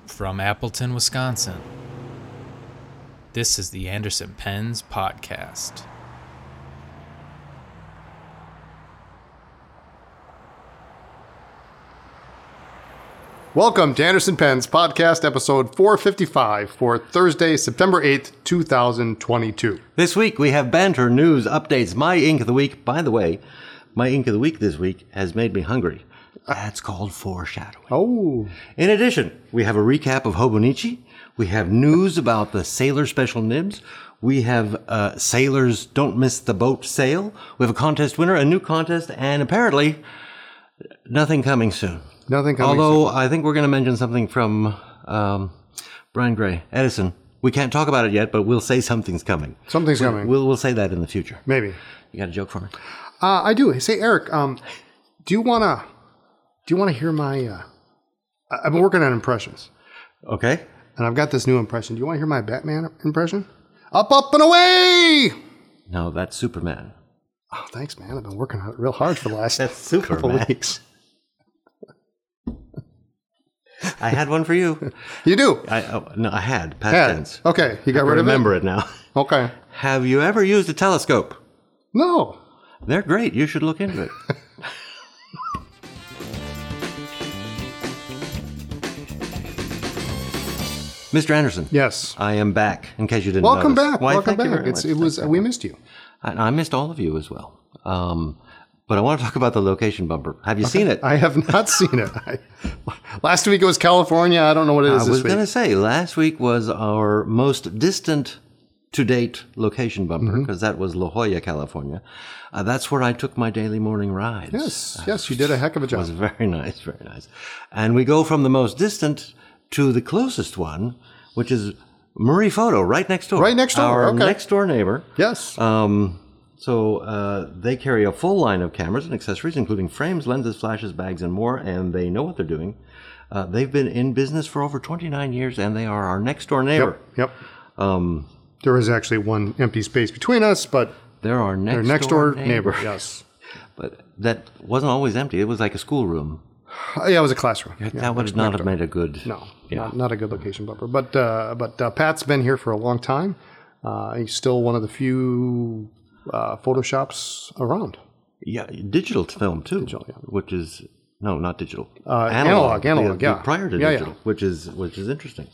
From Appleton, Wisconsin, this is the Anderson Pens Podcast. Welcome to Anderson Pens Podcast, episode 455 for Thursday, September 8th, 2022. This week we have banter, news, updates, my ink of the week. By the way, my ink of the week this week has made me hungry. That's called foreshadowing. Oh. In addition, we have a recap of Hobonichi. We have news about the Sailor Special Nibs. We have Sailors Don't Miss the Boat Sale. We have a contest winner, a new contest, and apparently nothing coming soon. Nothing coming Although soon. I think we're going to mention something from Brian Gray, Edison. We can't talk about it yet, but we'll say something's coming. Something's coming. We'll say that in the future. Maybe. You got a joke for me? I do. Say, Eric, do you want to hear my... I've been working on impressions, Okay. and I've got this new impression. Do you want to hear my Batman impression? Up, up, and away! No, that's Superman. Oh, thanks, man. I've been working on it real hard for the last That's couple Superman. weeks. I had one for you. You do? I had. Past Yeah. tense. Okay, you got I rid of it? remember it now. Okay. Have you ever used a telescope? No. They're great. You should look into it. Mr. Anderson. Yes. I am back, in case you didn't Welcome notice. back. Why, Welcome thank you back. very much. It was we missed you. I missed all of you as well. But I want to talk about the location bumper. Have you seen it? I have not seen it. Last week it was California. I don't know what it is I this was week. going to say, last week was our most distant to-date location bumper, because that was La Jolla, California. That's where I took my daily morning rides. Yes, you did a heck of a It was job. very nice, very nice. And we go from the most distant to the closest one, which is Murray Photo, right next door. Right next door, Our okay. next-door neighbor. Yes. So they carry a full line of cameras and accessories, including frames, lenses, flashes, bags, and more, and they know what they're doing. They've been in business for over 29 years, and they are our next-door neighbor. Yep. There is actually one empty space between us, but They're our they're next-door next door neighbor. neighbor. Yes. But that wasn't always empty. It was like a schoolroom. Yeah, it was a classroom. Yeah, That would not have made a good... No, Yeah. not a good location bumper. But Pat's been here for a long time. He's still one of the few Photoshops around. Yeah, digital film, too. Digital, yeah. Which is... No, not digital. Analog, yeah. Prior to Yeah, digital, which is interesting.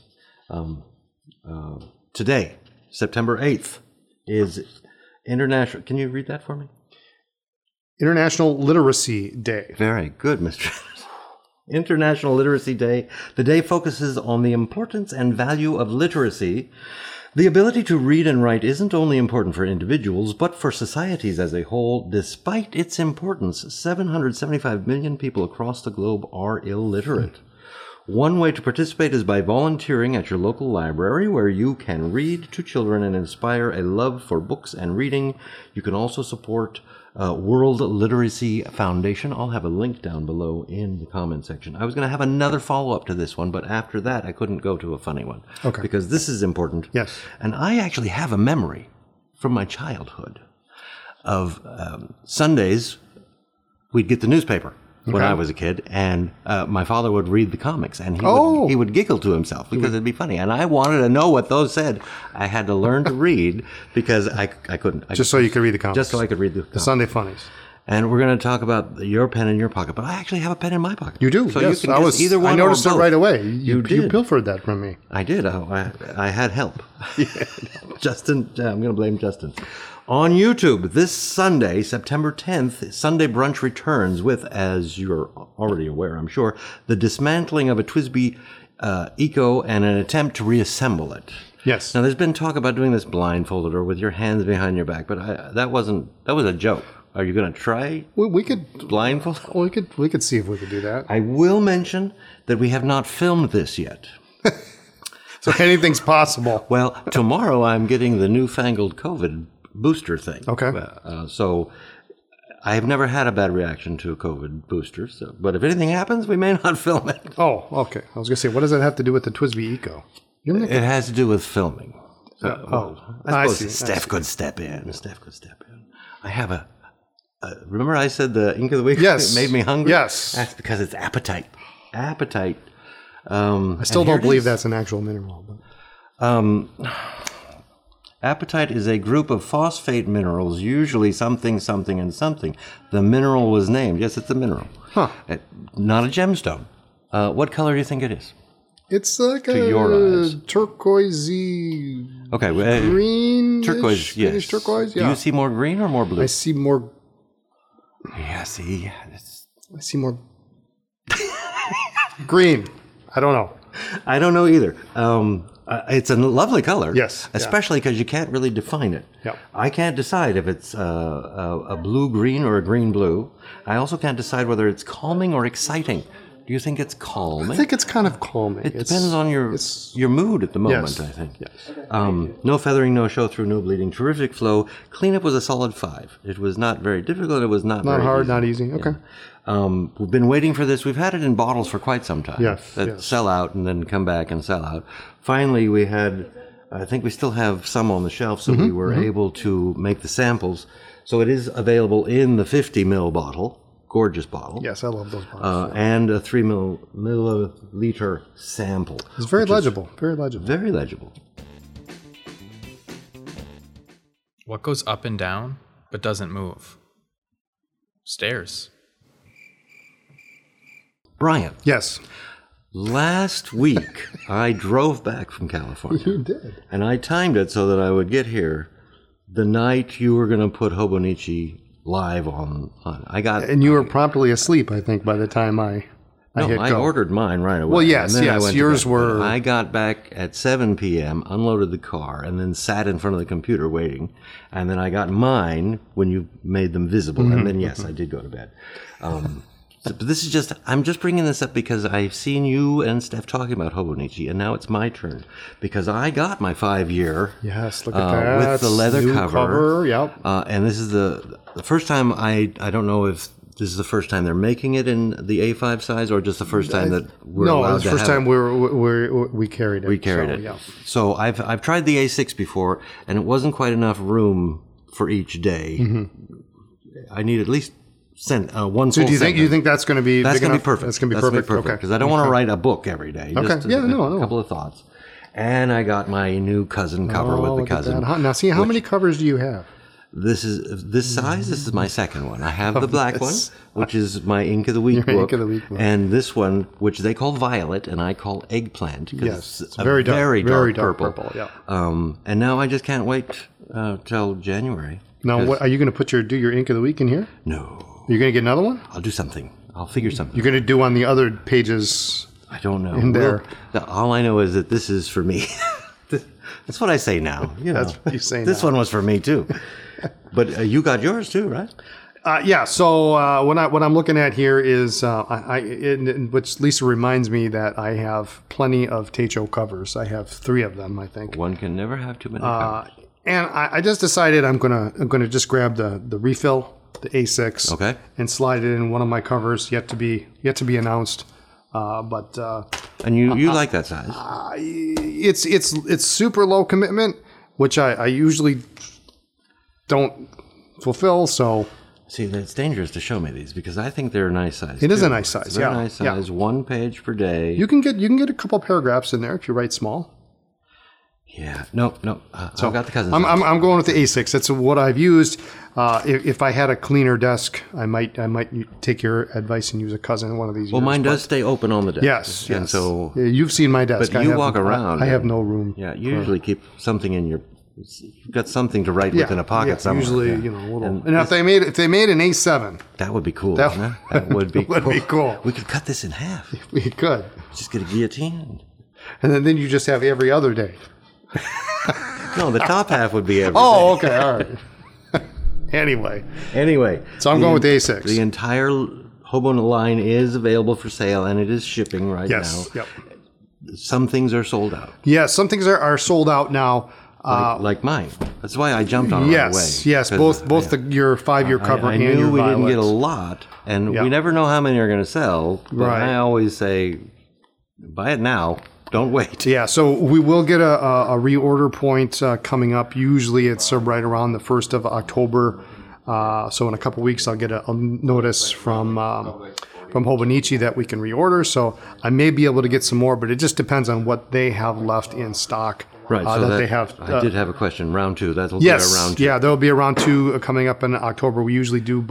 Today, September 8th, is International... Can you read that for me? International Literacy Day. Very good, Mr. International Literacy Day. The day focuses on the importance and value of literacy. The ability to read and write isn't only important for individuals, but for societies as a whole. Despite its importance, 775 million people across the globe are illiterate. One way to participate is by volunteering at your local library, where you can read to children and inspire a love for books and reading. You can also support World Literacy Foundation. I'll have a link down below in the comment section. I was going to have another follow-up to this one, but after that, I couldn't go to a funny one. Okay. Because this is important. Yes. And I actually have a memory from my childhood of Sundays, we'd get the newspaper when Okay. I was a kid, and my father would read the comics, and Oh. he would giggle to himself because it'd be funny. And I wanted to know what those said. I had to learn to read because I couldn't. Just so you could read the comics. Just so I could read the The comics. Sunday Funnies. And we're going to talk about your pen in your pocket, but I actually have a pen in my pocket. You do, So yes. you can just either one I noticed or it both. right away. You did. pilfered that from me. I did. I had help. Justin, I'm going to blame Justin. On YouTube, this Sunday, September 10th, Sunday Brunch returns with, as you're already aware, I'm sure, the dismantling of a TWSBI Eco and an attempt to reassemble it. Yes. Now, there's been talk about doing this blindfolded or with your hands behind your back, but that was a joke. Are you going to try We could blindfold? we could see if we could do that. I will mention that we have not filmed this yet. So anything's possible. Well, tomorrow I'm getting the newfangled COVID booster thing. Okay. So I have never had a bad reaction to a COVID booster. So, but if anything happens, we may not film it. Oh, okay. I was going to say, what does that have to do with the TWSBI Eco? It has to do with filming. I suppose see. Steph could step in. I have remember I said the ink of the week? Yes. It made me hungry? Yes. That's because it's appetite. Appetite I still don't believe that's an actual mineral. But. Apatite is a group of phosphate minerals, usually something, something, and something. The mineral was named. Yes, it's a mineral. Huh. Not a gemstone. What color do you think it is? It's like To your eyes. turquoisey Okay, green. turquoise, yes. Turquoise, Do yeah. you see more green or more blue? I see more. Yeah, see. I see more green. I don't know. I don't know either. It's a lovely color. Yes, yeah. Especially because you can't really define it. Yep. I can't decide if it's a blue-green or a green-blue. I also can't decide whether it's calming or exciting. Do you think it's calming? I think it's kind of calming. It depends on your mood at the moment, Yes. I think. Yes. No feathering, no show through, no bleeding. Terrific flow. Cleanup was a solid 5. It was not very difficult. It was not Not very hard, easy. not easy. Okay. We've been waiting for this. We've had it in bottles for quite some time. Yes, That yes. sell out and then come back and sell out. Finally, we had, I think we still have some on the shelf, so we were able to make the samples. So it is available in the 50 ml bottle, gorgeous bottle. Yes, I love those bottles. And a 3 milliliter sample. It's very legible. Very legible. Very legible. What goes up and down but doesn't move? Stairs. Brian, Yes. last week I drove back from California. You did. And I timed it so that I would get here the night you were going to put Hobonichi live on. I got. And you were promptly asleep, I think, by the time I hit I go. ordered mine right away. Well, yes, and then I yes, went to yours bed. were- I got back at 7 p.m., unloaded the car, and then sat in front of the computer waiting. And then I got mine when you made them visible. And then, yes, I did go to bed. But this is just, I'm just bringing this up because I've seen you and Steph talking about Hobonichi, and now it's my turn. Because I got my 5-year Yes, look at that. with the leather New cover. Yep. And this is the first time, I don't know if this is the first time they're making it in the A5 size or just the first time that we're No, allowed it was to the first have time we carried it. we carried so, it. Yeah. So I've tried the A6 before, and it wasn't quite enough room for each day. I need at least one. So do you think that's going to be That's big going to enough? be perfect. That's going to be perfect. Okay. Because I don't want to write a book every day. Okay. Just Yeah, no. a couple of thoughts. And I got my new cousin cover with the look at cousin. that. Now, see, how many covers do you have? This size. This is my second one. I have the black one, this. which is my Ink of the Week Your book, Ink of the Week book. and this one, which they call Violet, and I call Eggplant. 'Cause Yes, it's a very dark, very very dark dark purple. yeah. And now I just can't wait till January. Now, what are you going to do your Ink of the Week in here? No, You're going to get another one? I'll do something. I'll figure something. You're going to do on the other pages. I don't know. in there. All I know is that this is for me. That's what I say now. You know, That's what you say This now. one was for me too. But you got yours too, right? Yeah. So what I'm looking at here is which Lisa reminds me that I have plenty of Techo covers. I have 3 of them, I think. One can never have too many covers. And I just decided I'm gonna just grab the refill, the A6, Okay. and slide it in one of my covers yet to be announced. But And you like that size? it's super low commitment, which I usually don't fulfill. So See, it's dangerous to show me these because I think they're a nice size. It is too. a nice size, It's a very yeah, nice yeah. size. 1 page per day. you can get a couple paragraphs in there if you write small. Yeah. No. I've got the cousins. I'm going with the A6. That's what I've used. If I had a cleaner desk, I might take your advice and use a cousin one of these. Well, years, mine but- does stay open on the desk. Yes, And yes. so, Yeah, you've seen my desk. but I you have- walk around. I have and- no room. Yeah. You usually keep something in your. You've got something to write within a pocket somewhere. Usually, Yeah. a little. And And if they made an A7, that would be cool. That wouldn't it? That would be. would be cool. We could cut this in half. we could, Just get a guillotine. and then you just have every other day. No, the top half would be everything. Oh, okay, all right. Anyway, Anyway, so I'm going with the A6. The entire Hobo line is available for sale, and it is shipping right Yes. now. Yep. Some things are sold out, Yeah, some things are sold out now. like mine. That's why I jumped on it right away. Yes, 'Cause, both your 5-year cover I and knew your we didn't get a Violets. lot, and Yeah. we never know how many are going to sell. But Right. I always say, buy it now. Don't wait. Yeah, so we will get a reorder point coming up. Usually it's right around the 1st of October. So in a couple weeks, I'll get a notice from from Hobonichi that we can reorder. So I may be able to get some more, but it just depends on what they have left in stock. Right, so that they have. I did have a question. Round 2. That'll Yes, be a round 2. yeah, there'll be a round 2 coming up in October. We usually do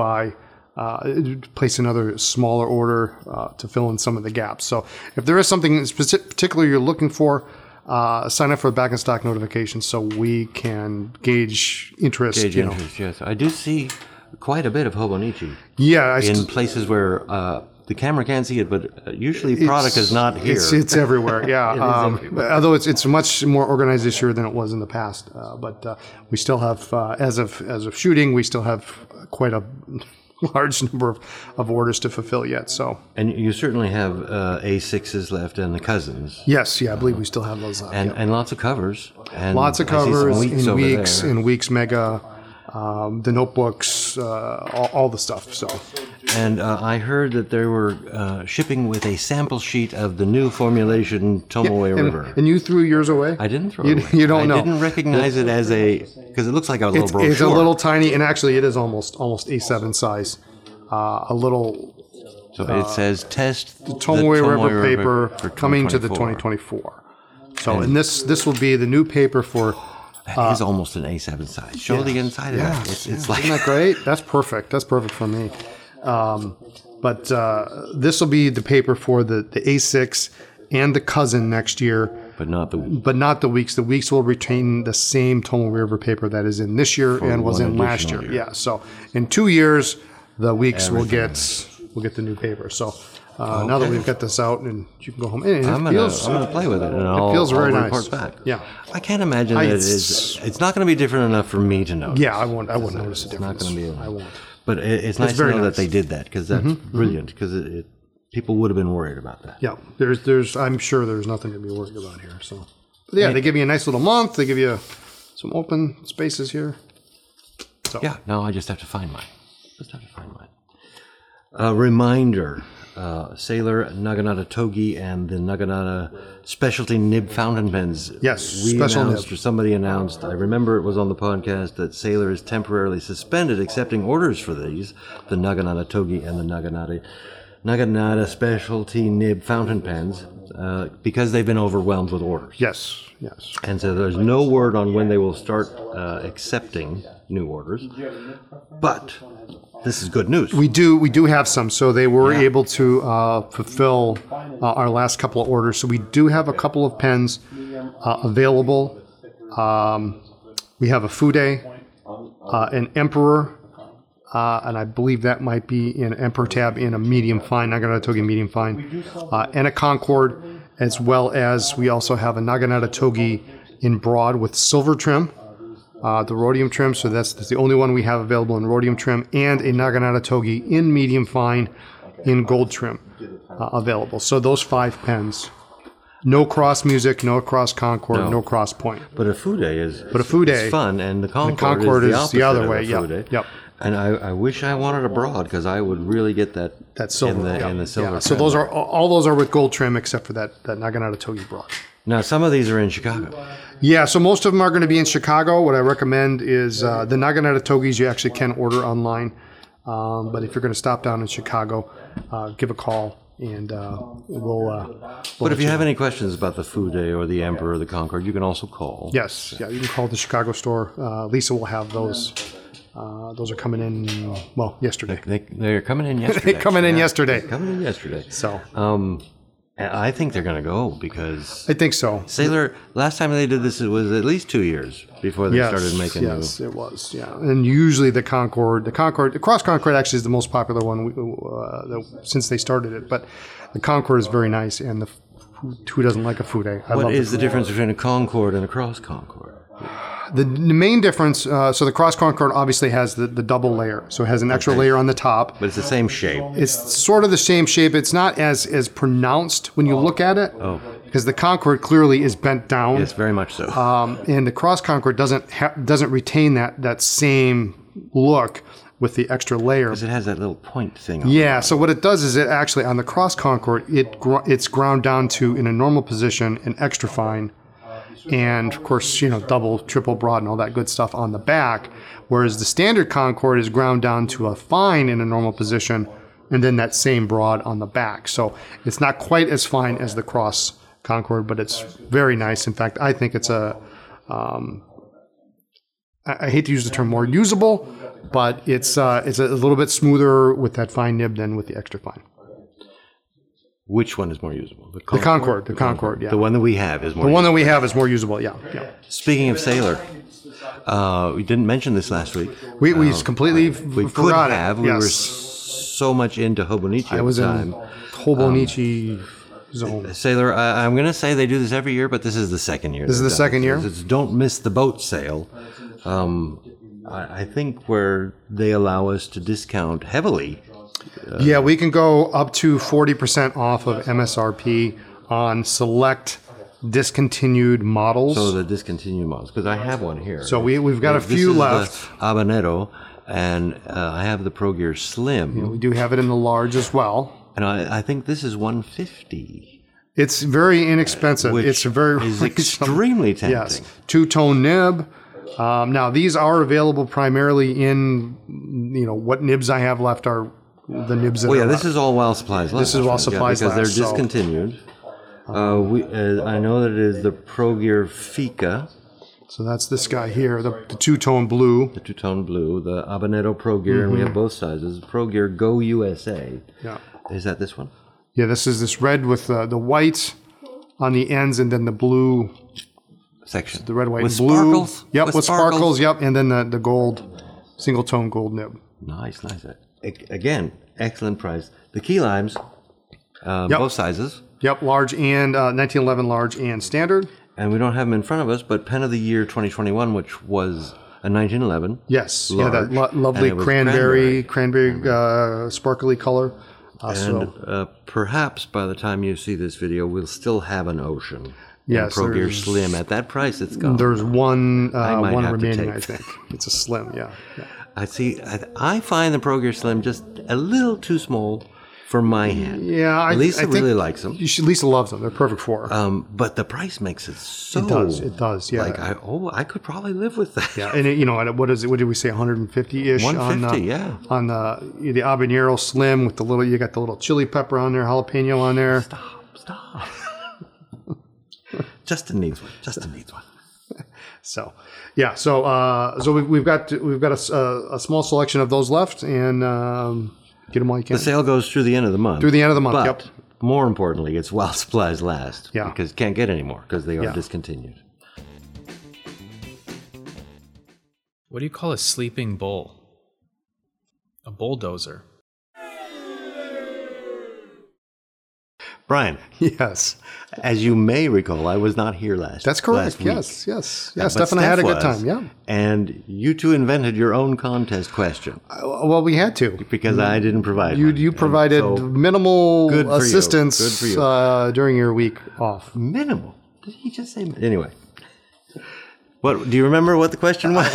place another smaller order to fill in some of the gaps. So if there is something particular you're looking for, sign up for back in stock notifications so we can gauge interest. Interest, yes. I do see quite a bit of Hobonichi. Yeah, in places where the camera can't see it, but usually product is not here. It's everywhere, yeah. everywhere. Although it's much more organized this year than it was in the past. But we still have, as of shooting, we still have quite a large number of orders to fulfill yet. So, and you certainly have A6s left and the cousins. Yes, yeah, I believe we still have those left. And lots of covers. And lots of covers in Weeks Mega, the notebooks, all the stuff. So, and I heard that they were shipping with a sample sheet of the new formulation Tomoe River. And you threw yours away? I didn't throw it away. You don't know. I didn't recognize it as because it looks like a little brochure. It's a little tiny, and actually it is almost A7 size. A little. So it says test the Tomoe River paper for coming to the 2024. So, and this will be the new paper for. That is almost an A7 size. Show the inside of that. It's like, isn't that great? That's perfect. That's perfect for me. But this will be the paper for the A6 and the cousin next year. But not the Weeks. The Weeks will retain the same Tomoe River paper that is in this year and was in last year. Yeah. So in 2 years, the Weeks will get the new paper. So now that we've got this out, and you can go home. And I'm gonna play with it, and it feels very nice. Report back. Yeah. I can't imagine that it's not going to be different enough for me to notice. Yeah, I won't notice a difference. It's not going to be. I won't. But it's nice to know that they did that, because that's brilliant. Because people would have been worried about that. Yeah, I'm sure there's nothing to be worried about here. So, but yeah, they give you a nice little month. They give you some open spaces here. So yeah, no, I just have to find mine. A reminder. Sailor, Naginata Togi, and the Naginata Specialty Nib Fountain Pens. Yes, we special announced, nib. or somebody announced, I remember it was on the podcast, that Sailor is temporarily suspended accepting orders for these, the Naginata Togi and the Naginata Specialty Nib Fountain Pens, because they've been overwhelmed with orders. Yes. And so there's no word on when they will start accepting new orders, but this is good news. We do have some. So they were able to fulfill our last couple of orders. So we do have a couple of pens available. We have a Fude, an Emperor, and I believe that might be in Emperor tab in a medium fine, Naginata Togi medium fine, and a Concord, as well as we also have a Naginata Togi in broad with silver trim. The rhodium trim, so that's the only one we have available in rhodium trim, and a Naginata Togi in medium fine in gold trim available. So those 5 pens. No cross music, no cross Concord, no cross point. But a Fude is fun, and the Concord is the other way. Yep. And I wish I wanted a broad, because I would really get that silver in the silver. Yeah. So those are all with gold trim except for that Naginata Togi broad. Now some of these are in Chicago. Yeah, so most of them are going to be in Chicago. What I recommend is the Naginata Togis you actually can order online. But if you're going to stop down in Chicago, give a call, and we'll But if you have any questions about the Fude or the Emperor or the Concord, you can also call. Yes, yeah, you can call the Chicago store. Lisa will have those. Those are coming in, yesterday. They're coming in yesterday. Coming in yesterday. So, I think they're going to go, because I think so. Sailor, last time they did this, it was at least 2 years before they started making new. Yes, it was. Yeah, and usually the Cross Concord actually is the most popular one since they started it. But the Concord is very nice, and who doesn't like a Fude? What is the difference between a Concord and a Cross Concord? The main difference, so the Cross Concord obviously has the double layer, so it has an extra layer on the top. But it's the same shape. It's sort of the same shape. It's not as pronounced when you look at it, because the Concord clearly is bent down. Yes, very much so. And the Cross Concord doesn't retain that same look with the extra layer. Because it has that little point thing. Yeah, so what it does is it actually, on the Cross Concord, it's ground down to, in a normal position, an extra fine. And of course, double, triple broad and all that good stuff on the back. Whereas the standard Concord is ground down to a fine in a normal position, and then that same broad on the back. So it's not quite as fine as the Cross Concord, but it's very nice. In fact, I think it's I hate to use the term more usable, but it's a little bit smoother with that fine nib than with the extra fine. Which one is more usable? The Concord, yeah. The one that we have is more The one that usable. we have is more usable, yeah. Speaking of Sailor, we didn't mention this last week. We completely We could forgot have. it. We were Yes. so much into Hobonichi I at was the in time. Hobonichi zone. Sailor, I'm going to say they do this every year, but this is the second year. This is they've the done second it. year? It's Don't Miss the Boat Sale. I think where they allow us to discount heavily. Yeah, we can go up to 40% off of MSRP on select discontinued models. So the discontinued models, because I have one here. So we've got a This few is left. The Habanero, and I have the Pro Gear Slim, We do have it in the large as well. and I think this is 150, It's very inexpensive. which It's a very is extremely tempting. Yes, two-tone nib. Now these are available primarily in what nibs I have left are the nibs that Well, are yeah, left. this is all while supplies last. This is while right? supplies because last, they're so- discontinued. I know that it is the Pro Gear Fika, So that's this guy here, the two-tone blue. the two-tone blue, the Habanero Pro Gear, and we have both sizes. Pro Gear Go USA. Yeah. Is that this one? Yeah, this is this red with the white on the ends and then the blue, Section. the red, white, with and blue. sparkles. Yep, with sparkles. Yep, and then the gold, single-tone gold nib. Nice. Again, excellent price. The key limes, both sizes. Yep, large and 1911 large and standard. And we don't have them in front of us, but Pen of the Year 2021, which was a 1911. Yes, Large. yeah, that lovely And it was cranberry, sparkly color. And perhaps by the time you see this video, we'll still have an Ocean. Yes, Pro Gear there's- Slim. At that price, it's gone. There's one might one have to remaining, take I think. It's a slim, yeah. I see. I find the Pro Gear Slim just a little too small for my hand. Yeah, Lisa I think really likes them. Lisa loves them. They're perfect for her. But the price makes it so. It does, yeah. Like I could probably live with that. Yeah, and what did we say? 150-ish 150, yeah. On the habanero slim with you got the little chili pepper on there, jalapeno on there. Stop. Justin needs one. So, yeah. So we've got a small selection of those left, and get them while you can. The sale goes through the end of the month. Through the end of the month. But Yep. more importantly, it's while supplies last. Yeah. Because you can't get any more because they are Yeah. discontinued. What do you call a sleeping bull? A bulldozer. Brian, Yes, as you may recall, I was not here last. that's correct. last week. Yes. But Steph and I had a good Steph was, time. Yeah. And you two invented your own contest question Well, we had to. because I didn't provide one. You And provided so, minimal Good for you. assistance Good for you. during your week off. minimal. Did he just say anyway? What do you remember? What the question was?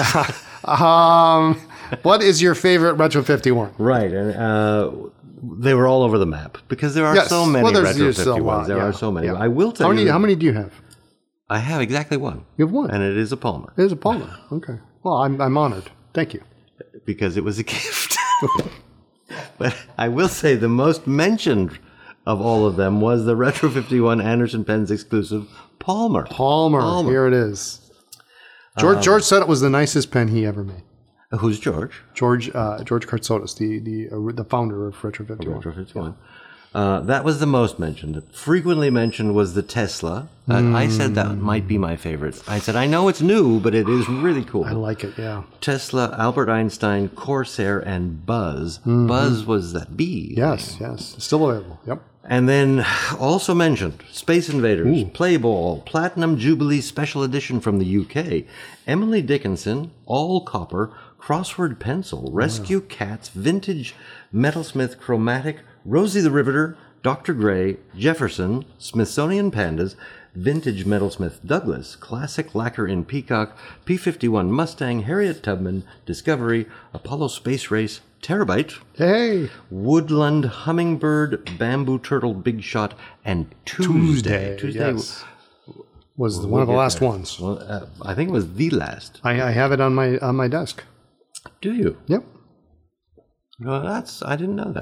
What is your favorite Retro 51? Right, and they were all over the map because there are Yes. so many Well, Retro there's a 51s. lot, There yeah. are so many. Yeah. I will tell you. How many do you have? I have exactly one. You have one. And it is a Palmer It is a Palmer. Okay. Well, I'm honored. Thank you. because it was a gift. But I will say the most mentioned of all of them was the Retro 51 Anderson Pens exclusive Palmer. Palmer. Here it is. George said it was the nicest pen he ever made. Who's George? George Kartsotis, the founder of Retro 51. Retro 51. That was the most mentioned. Frequently mentioned was the Tesla. I said that might be my favorite. I said, I know it's new, but it is really cool. I like it, yeah. Tesla, Albert Einstein, Corsair, and Buzz. Buzz was that bee. Yes. It's still available. Yep. And then also mentioned Space Invaders, Playball, Platinum Jubilee Special Edition from the UK, Emily Dickinson, All Copper, Crossword Pencil, Rescue Cats, Vintage Metalsmith Chromatic, Rosie the Riveter, Dr. Gray, Jefferson, Smithsonian Pandas, Vintage Metalsmith Douglas, Classic Lacquer in Peacock, P-51 Mustang, Harriet Tubman, Discovery, Apollo Space Race, Terabyte, Hey. Woodland Hummingbird, Bamboo Turtle Big Shot, and Tuesday. Yes. Was one of the last ones. Well, I think it was the last. I have it on my desk. Do you? Yep. Well, I didn't know that.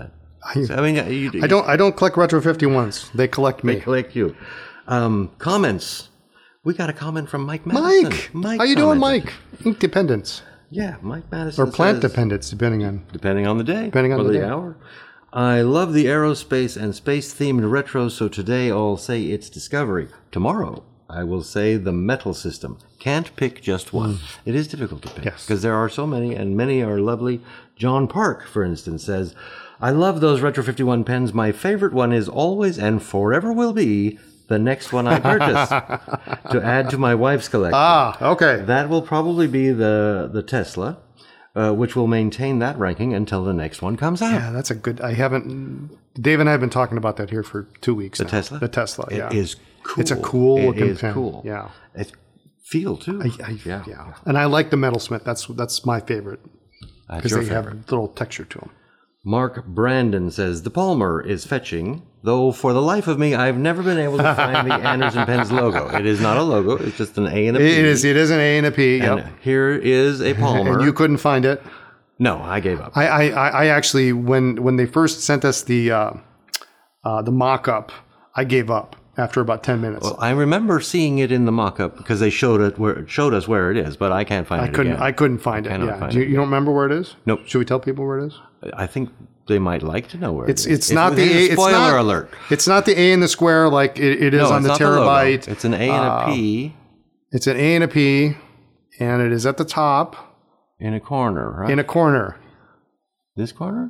I mean, I don't collect Retro 51s. They collect They me. collect you. Comments. We got a comment from Mike Madison. Mike, how you doing, commented. Mike? Ink dependence Yeah, Mike Madison or plant says, dependence, depending on. depending on the day, Depending on or the the day. hour. I love the aerospace and space-themed retro, so today I'll say it's Discovery. Tomorrow, I will say the metal system. Can't pick just one. It is difficult to pick Yes. because there are so many, and many are lovely. John Park, for instance, says, I love those Retro 51 pens. My favorite one is always and forever will be the next one I purchase to add to my wife's collection. Ah, okay. That will probably be the Tesla, which will maintain that ranking until the next one comes out. Yeah, that's a good. I haven't. Dave and I have been talking about that here for 2 weeks. The Tesla? The Tesla. Yeah. It is cool. It's a cool It looking is pen. cool. Yeah. It feel too. Yeah. And I like the Metalsmith. That's my favorite That's because your they favorite. have little texture to them. Mark Brandon says the Palmer is fetching, though for the life of me I've never been able to find the Anderson Pens logo. It is not a logo; it's just an A and a P. It is an A and a P. And Yep. here is a Palmer. And you couldn't find it. No, I gave up. I actually when they first sent us the mock-up, I gave up after about 10 minutes. Well, I remember seeing it in the mock-up because they showed us where it is, but I can't find it again. I couldn't find it. cannot Yeah. find You it. don't remember where it is? Nope. Should we tell people where it is? I think they might like to know where it is. It's not the A. Spoiler It's not, alert. It's not the A in the square like it is No, on it's the not logo. terabyte. It's an A and a P It's an A and a P, and it is at the top in a corner, right? in a corner, This corner?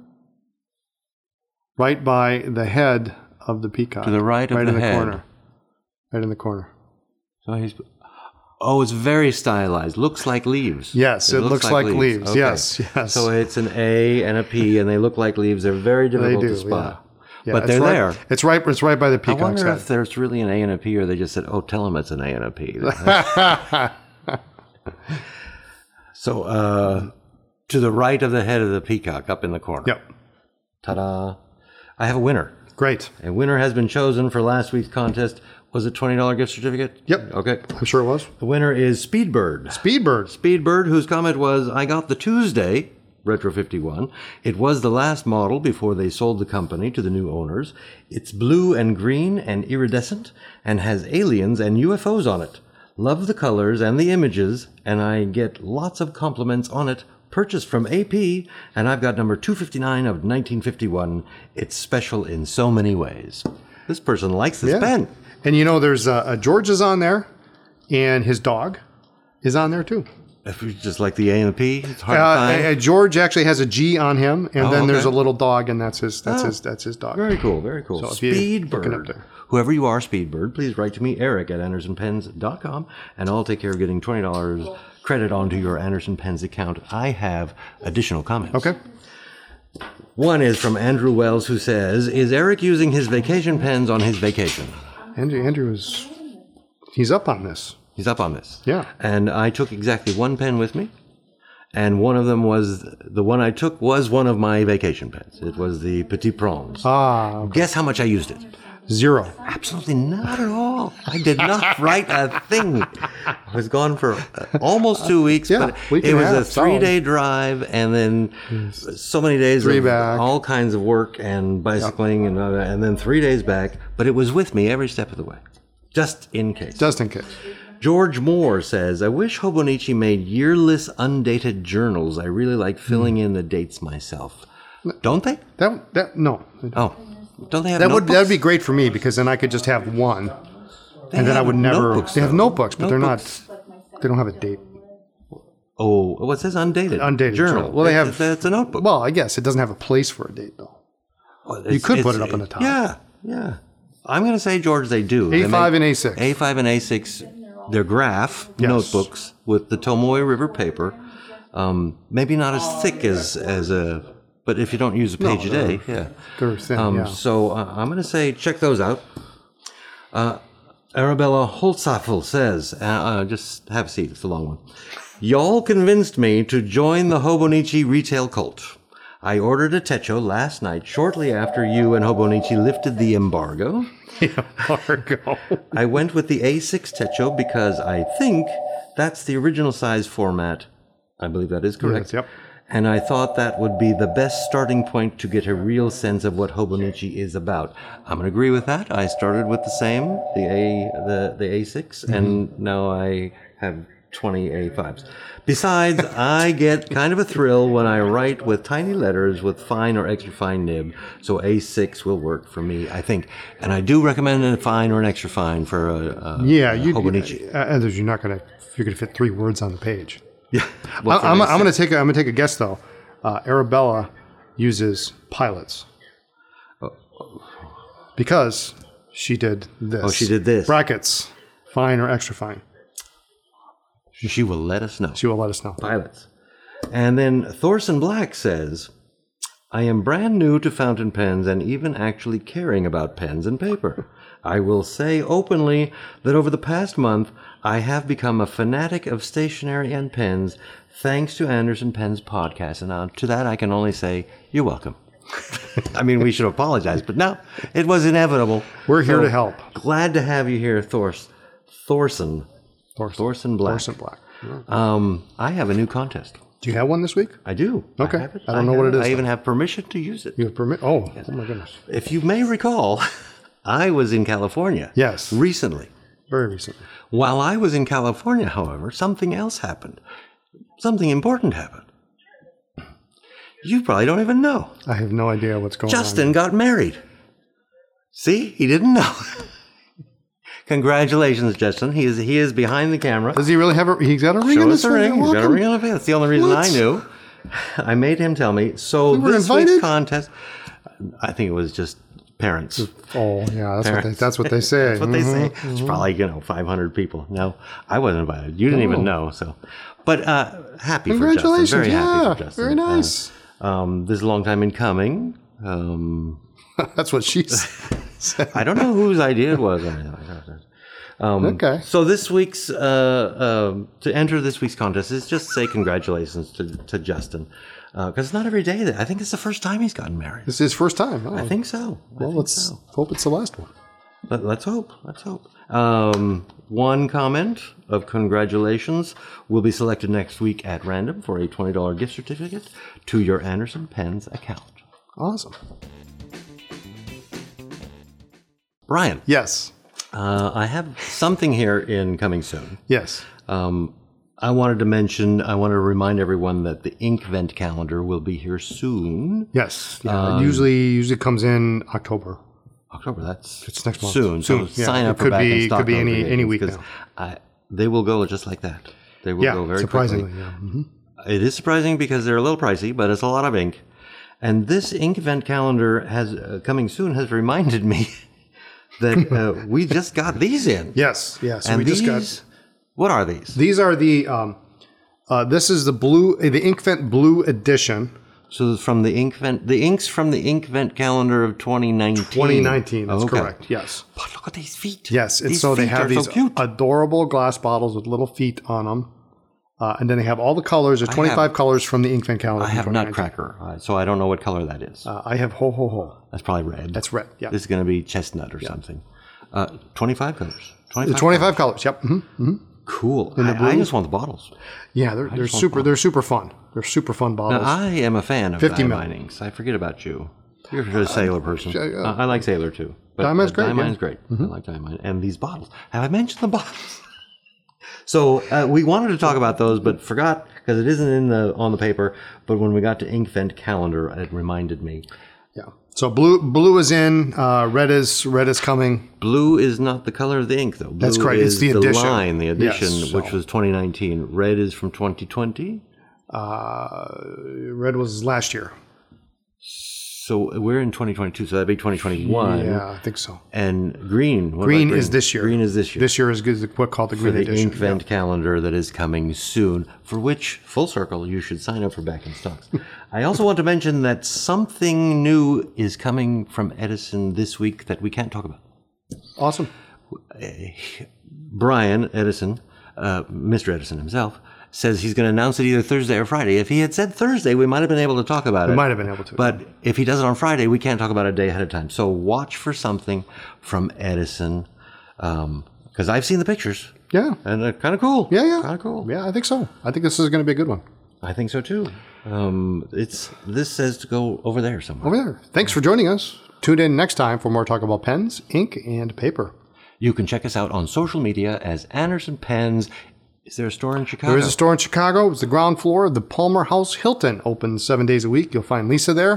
right by the head of the peacock. To the right of right the in the head. corner. Right in the corner. So he's. Oh, it's very stylized. Looks like leaves. Yes, it looks like leaves. Okay. Yes, yes. So it's an A and a P, and they look like leaves. They're very difficult do, to spot. Yeah, But it's they're right, there. It's right by the I peacock's wonder head. if there's really an A and a P, or they just said, "Oh, tell them it's an A and a P." So, to the right of the head of the peacock, up in the corner. Yep. Ta-da! I have a winner. Great. A winner has been chosen for last week's contest. Was it $20 gift certificate? Yep. Okay. I'm sure it was. The winner is Speedbird. Speedbird. Speedbird, whose comment was, I got the Tuesday, Retro 51. It was the last model before they sold the company to the new owners. It's blue and green and iridescent and has aliens and UFOs on it. Love the colors and the images, and I get lots of compliments on it. Purchased from AP, and I've got number 259 of 1951. It's special in so many ways. This person likes this pen. And you know, there's George is on there, and his dog is on there too. If you just like the A and the P, it's hard to find. George actually has a G on him, and then there's a okay. little dog, and that's his dog. Very cool, very cool. So if you're looking up Speedbird. there. Whoever you are, Speedbird, please write to me, Eric at AndersonPens.com, and I'll take care of getting $20 credit onto your Anderson Pens account. I have additional comments. Okay. One is from Andrew Wells, who says, is Eric using his vacation pens on his vacation? Andrew he's up on this. He's up on this. Yeah. And I took exactly one pen with me. And one of them the one I took was one of my vacation pens. It was the Petit Prince. Ah, Guess how much I used it? 0. Absolutely not at all. I did not write a thing. I was gone for almost 2 weeks, Yeah, but week it and a was a half, solid. 3-day drive, and then so many days 3 of back. all kinds of work and bicycling, and then 3 days back. But it was with me every step of the way, just in case. Just in case. George Moore says, I wish Hobonichi made yearless, undated journals. I really like filling in the dates myself. Don't they? No. Oh, don't they have That'd notebooks? be great for me because then I could just have one, and then I would never. notebooks, They have though. notebooks, but Notebooks. they're not. They don't have a date. Oh, what says undated? Undated journal. Well, they have. It's a notebook. Well, I guess it doesn't have a place for a date though. Well, You could put it up on the top. Yeah, yeah. I'm going to say, George, they do. They A5 make and A6. A5 and A6, they're graph Yes. notebooks with the Tomoe River paper. Maybe not as thick as a, but if you don't use a page a day, yeah. They're thin. Yeah. So I'm going to say, check those out. Arabella Holzapfel says, just have a seat, it's a long one. Y'all convinced me to join the Hobonichi retail cult. I ordered a Techo last night, shortly after you and Hobonichi lifted the embargo. Margo. I went with the A6 Techo because I think that's the original size format. I believe that is correct. Yes, yep. and I thought that would be the best starting point to get a real sense of what Hobonichi is about. I'm going to agree with that. I started with the same, the A6, and now I have 20 A5s. Besides, I get kind of a thrill when I write with tiny letters with fine or extra fine nib, so A6 will work for me, I think. And I do recommend a fine or an extra fine for a Hobonichi. Anders, you're going to fit 3 words on the page. Yeah. I'm going to take a guess though. Arabella uses pilots because she did this. Oh, she did this. Brackets, fine or extra fine. She will let us know. She will let us know. Pilots. And then Thorson Black says, I am brand new to fountain pens and even actually caring about pens and paper. I will say openly that over the past month, I have become a fanatic of stationery and pens thanks to Anderson Pens podcast. And to that, I can only say, you're welcome. I mean, we should apologize, but no, it was inevitable. We're here to help. Glad to have you here, Thorson Black. Thorson Black. I have a new contest. Do you have one this week? I do. Okay. I don't know what it is. I even have permission to use it. You have permit? Oh my goodness. If you may recall, I was in California. Yes. Recently. Very recently. While I was in California, however, something else happened. Something important happened. You probably don't even know. I have no idea what's going on. Justin got married. See? He didn't know. Congratulations, Justin. He is behind the camera. Does he really have he's got a ring Show in us his the finger? ring. He's got a ring on his finger. That's the only reason What? I knew. I made him tell me. So We were this invited? week's contest, I think it was just parents. Oh, yeah, that's Parents. what they say. That's what they say. It's probably 500 people. No, I wasn't invited. You didn't even know. So, but happy for Justin. Congratulations. Very happy for Justin. Very nice. This is a long time in coming. That's what she said. I don't know whose idea it was. Okay. So this week's to enter this week's contest is just say congratulations to Justin, because it's not every day that I think it's the first time he's gotten married. This is his first time. Oh. I think so. Well, let's hope it's the last one. Let's hope. Let's hope. One comment of congratulations will be selected next week at random for a $20 gift certificate to your Anderson Pens account. Awesome. Brian. Yes. I have something here in coming soon. Yes. I wanted to remind everyone that the Inkvent calendar will be here soon. Yes. Yeah, it usually comes in October. October, it's next month. Soon. So Yeah, sign up it for back in stock could be any notifications, week 'cause now. They will go just like that. They will go very surprisingly. quickly. Yeah. Mm-hmm. It is surprising because they're a little pricey, but it's a lot of ink. And this Inkvent calendar has coming soon has reminded me that we just got these in. Yes. Yes. And we these, just got. what are these? These are the. This is the Inkvent Blue Edition. So from the Inkvent, the inks from the Inkvent calendar of 2019. 2019. That's Okay. correct. Yes. But look at these feet. Yes, and These so they feet have are these so cute. adorable glass bottles with little feet on them, and then they have all the colors. There's 25 colors from the Inkvent calendar. I have Nutcracker, so I don't know what color that is. I have Ho Ho Ho. That's probably red. That's red. Yeah, This is going to be chestnut or something. 25 colors. 25 colors. Yep. Mm-hmm. Cool. I just want the bottles. Yeah, they're super. They're super fun. They're super fun bottles. Now, I am a fan of 50 mil. Diamines. I forget about you. You're a Sailor person. I like Sailor too. But Diamine's great, Diamine's great. I like Diamine. And these bottles. Have I mentioned the bottles? So we wanted to talk about those, but forgot because it isn't on the paper. But when we got to Inkvent calendar, it reminded me. Yeah. So blue is in. Red is coming. Blue is not the color of the ink, though. Blue That's correct. Is It's the edition. line, the edition, Yes, so- which was 2019. Red is from 2020. Red was last year. So we're in 2022, so that'd be 2021. Yeah, I think so. And green. What Green about is this year. Green is this year. This year is what's called the for Green the Edition. Inkvent calendar that is coming soon, for which, full circle, you should sign up for Back in Stocks. I also want to mention that something new is coming from Edison this week that we can't talk about. Awesome. Brian Edison, Mr. Edison himself, says he's going to announce it either Thursday or Friday. If he had said Thursday, we might have been able to talk about it. We might have been able to. But if he does it on Friday, we can't talk about it a day ahead of time. So watch for something from Edison, because I've seen the pictures. Yeah. And they're kind of cool. Yeah. Kind of cool. Yeah, I think so. I think this is going to be a good one. I think so too. This says to go over there somewhere. Over there. Thanks for joining us. Tune in next time for more talk about pens, ink, and paper. You can check us out on social media as Anderson Pens. Is there a store in Chicago? There is a store in Chicago. It's the ground floor of the Palmer House Hilton. Open 7 days a week. You'll find Lisa there.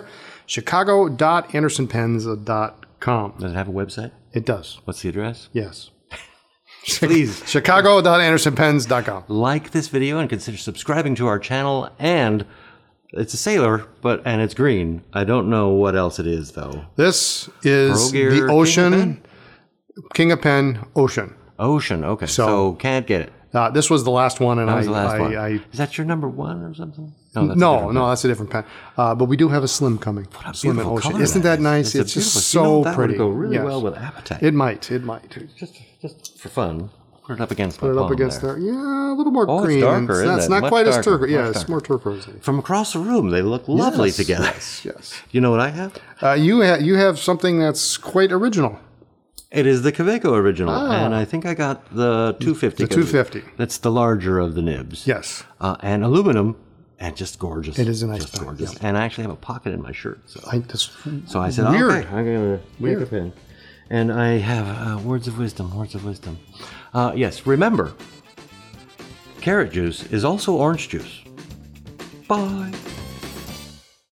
Chicago.andersonpens.com. Does it have a website? It does. What's the address? Yes. Please Chicago.andersonpens.com. like this video and consider subscribing to our channel. And it's a sailor, and it's green. I don't know what else it is, though. This is Pro Gear the Ocean King of Pen Ocean. Ocean, okay. So can't get it. This was the last one, and That was the last one. I Is that your number one or something? that's a different pen. But we do have a Slim coming. Slim and Beautiful Ocean. color Isn't that nice? It's just so that pretty. Would go really Yes. well with Appetite. It might. Just for fun. Put it up against Put it up against there. Yeah, a little more Oh, it's green. darker, isn't That's it? not Much quite as darker, turquoise. Yeah, much it's more turquoise. From across the room, they look lovely Yes, together. Yes. You know what I have? You have something that's quite original. It is the Kaweco original, and I think I got the 250. The 250. That's the larger of the nibs. Yes. And aluminum, and just gorgeous. It is a nice just pen, gorgeous. yeah. And I actually have a pocket in my shirt. So I said, weird. okay, I'm going to make a pen. And I have words of wisdom. Yes, remember, carrot juice is also orange juice. Bye.